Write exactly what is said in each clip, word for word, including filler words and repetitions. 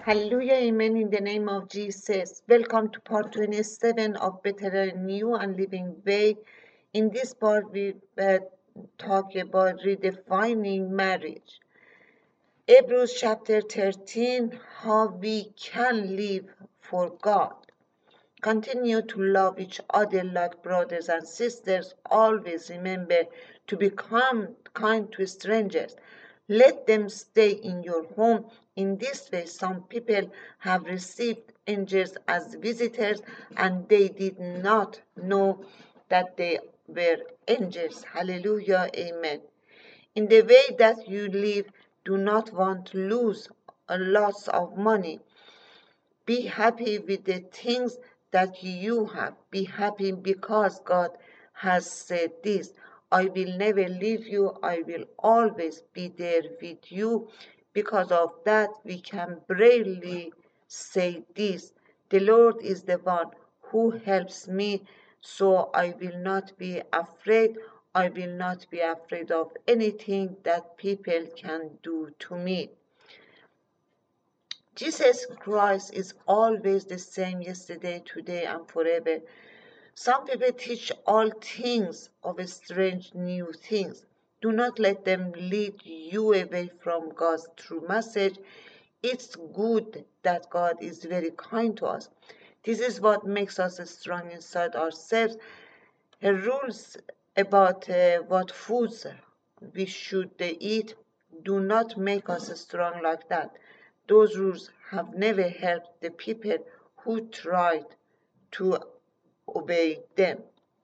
Hallelujah, amen, in the name of Jesus. Welcome to part twenty-seven of Better, New and Living Way. In this part, we uh, talk about redefining marriage. Hebrews chapter thirteen, how we can live for God. Continue to love each other like brothers and sisters. Always remember to become kind to strangers. Let them stay in your home. In this way, some people have received angels as visitors and they did not know that they were angels. Hallelujah. Amen. In the way that you live, do not want to lose a lot of money. Be happy with the things that you have. Be happy because God has said this. I will never leave you. I will always be there with you. Because of that, we can bravely say this. The Lord is the one who helps me, so I will not be afraid. I will not be afraid of anything that people can do to me. Jesus Christ is always the same yesterday, today, and forever. Some people teach all things of strange new things. Do not let them lead you away from God's true message. It's good that God is very kind to us. This is what makes us strong inside ourselves. The rules about uh, what foods we should uh, eat do not make us strong like that. Those rules have never helped the people who tried to obey them.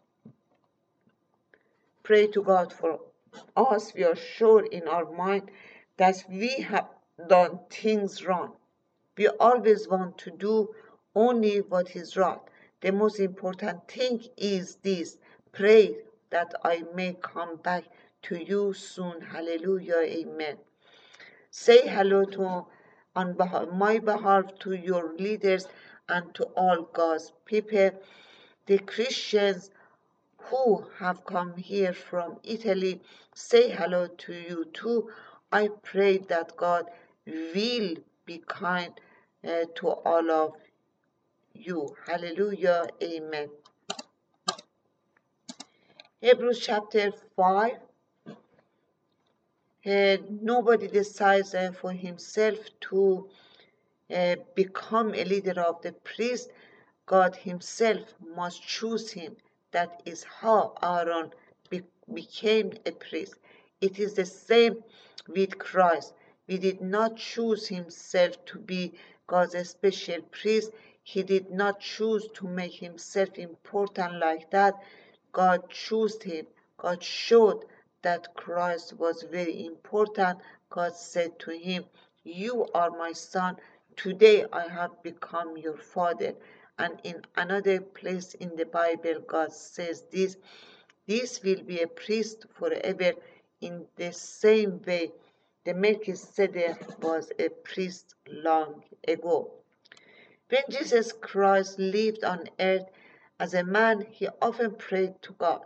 Pray to God for us. We are sure in our mind that we have done things wrong. We always want to do only what is right. The most important thing is this. Pray that I may come back to you soon. Hallelujah. Amen. Say hello to on my behalf to your leaders and to all God's people, the Christians who have come here from Italy. Say hello to you too. I pray that God will be kind uh, to all of you. Hallelujah. Amen. Hebrews chapter five. Uh, nobody decides uh, for himself to uh, become a leader of the priest. God himself must choose him. That is how Aaron be became a priest. It is the same with Christ. He did not choose himself to be God's special priest. He did not choose to make himself important like that. God chose him. God showed that Christ was very important. God said to him, you are my son. Today I have become your father. And in another place in the Bible, God says this, this will be a priest forever. In the same way, the Melchizedek was a priest long ago. When Jesus Christ lived on earth as a man, he often prayed to God.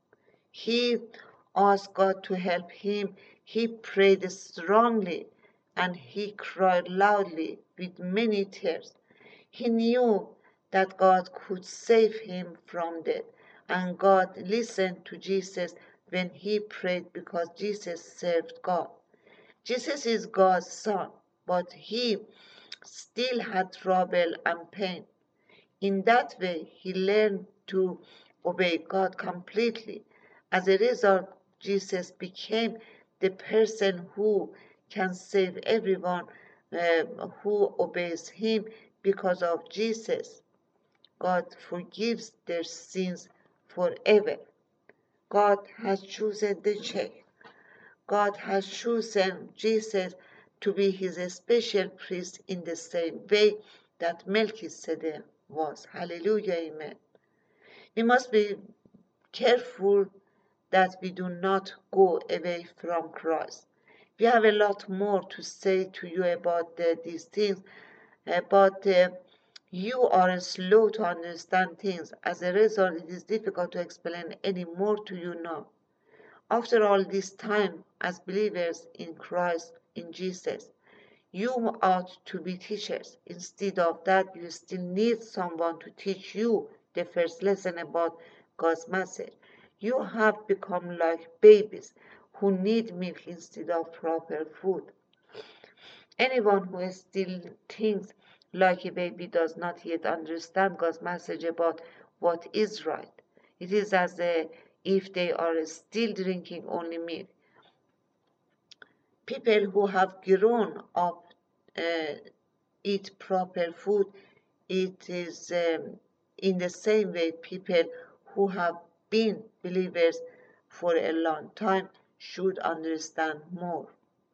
He asked God to help him. He prayed strongly and he cried loudly with many tears. He knew that God could save him from death, and God listened to Jesus when he prayed because Jesus served God. Jesus is God's son, but he still had trouble and pain. In that way, he learned to obey God completely. As a result, Jesus became the person who can save everyone uh, who obeys him. Because of Jesus, God forgives their sins forever. God has chosen the church. God has chosen Jesus to be his special priest in the same way that Melchizedek was. Hallelujah, amen. We must be careful that we do not go away from Christ. We have a lot more to say to you about the, these things, uh, but uh, you are slow to understand things. As a result, it is difficult to explain any more to you now. After all this time, as believers in Christ, in Jesus, You ought to be teachers. Instead of that, you still need someone to teach you the first lesson about God's message. You have become like babies who need milk instead of proper food. Anyone who still thinks like a baby does not yet understand God's message about what is right. It is as if they are still drinking only milk. People who have grown up uh, eat proper food. It is um, in the same way people who have been believers for a long time should understand more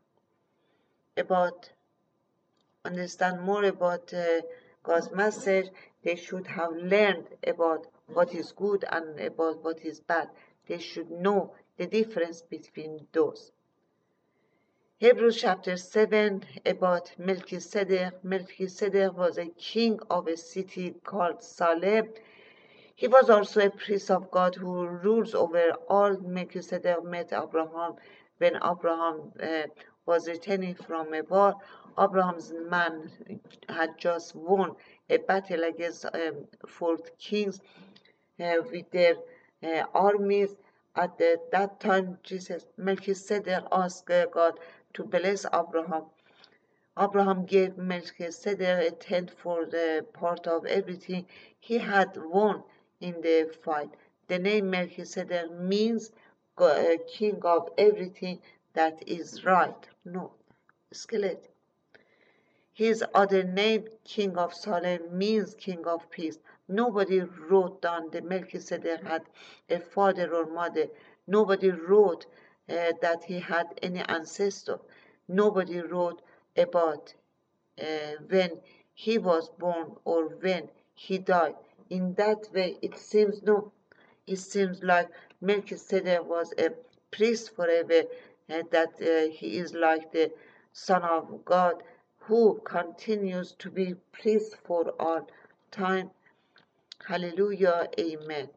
about understand more about uh, God's message. They should have learned about what is good and about what is bad. They should know the difference between those. Hebrews chapter seven about Melchizedek. Melchizedek was a king of a city called Salem. He was also a priest of God who rules over all. Melchizedek met Abraham when Abraham uh, was returning from a war. Abraham's man had just won a battle against um, four kings uh, with their uh, armies. At the, that time, Jesus Melchizedek asked uh, God to bless Abraham. Abraham gave Melchizedek a tenth for the part of everything he had won in the fight. The name Melchizedek means king of everything that is right. No, skeleton. His other name, King of Salem, means King of Peace. Nobody wrote down that Melchizedek had a father or mother. Nobody wrote uh, that he had any ancestor. Nobody wrote about uh, when he was born or when he died. In that way, it seems no. It seems like Melchizedek was a priest forever, and that uh, he is like the Son of God who continues to be priest for all time. Hallelujah, amen.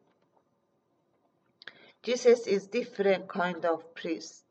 Jesus is different kind of priest.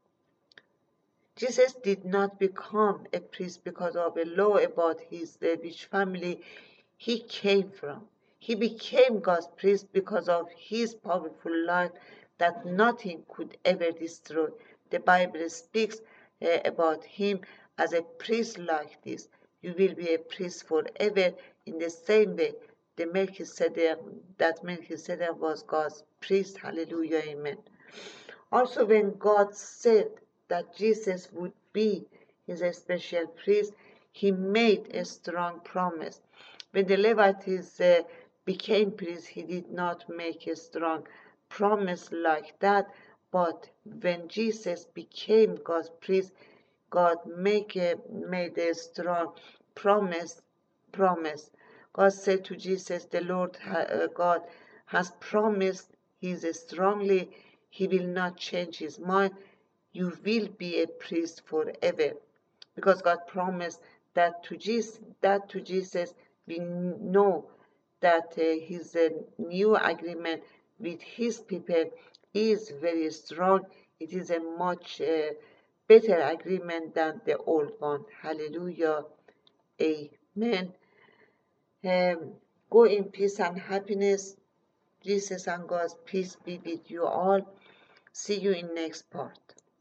Jesus did not become a priest because of a law about his uh, which family he came from. He became God's priest because of his powerful life that nothing could ever destroy. The Bible speaks uh, about him as a priest like this. You will be a priest forever in the same way the Melchizedek, that Melchizedek was God's priest. Hallelujah, amen. Also, when God said that Jesus would be his special priest, he made a strong promise. When the Levites uh, became priests, he did not make a strong promise like that, but when Jesus became God's priest, God make a, made a strong promise. Promise. God said to Jesus, the Lord uh, God has promised. He is strongly. He will not change his mind. You will be a priest forever, because God promised that to Jesus. That to Jesus, we know that uh, his uh, new agreement with his people is very strong. It is a much uh, better agreement than the old one. Hallelujah. Amen. Um, go in peace and happiness. Jesus and God's peace be with you all. See you in next part.